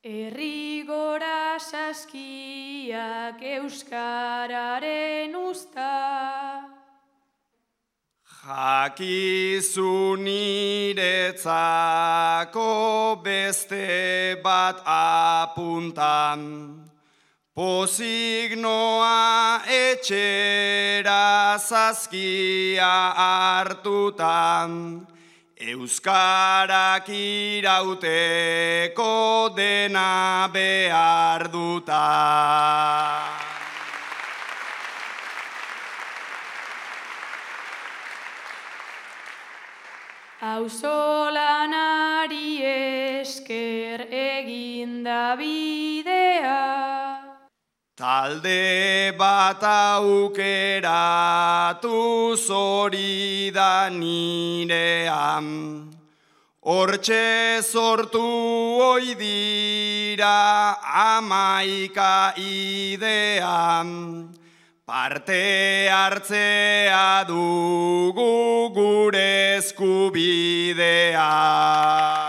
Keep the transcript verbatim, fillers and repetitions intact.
Errigora saskiak euskararen usta. Jakizu niretzako beste bat apuntan, posignoa etxera zazkia hartutan, euskarak irauteko dena behar duta. Auzolanari esker eginda bidea. Talde bat aukeratu zori da nirean, hortxe sortu oi dira amaika idean, parte hartzea dugu gure eskubidea.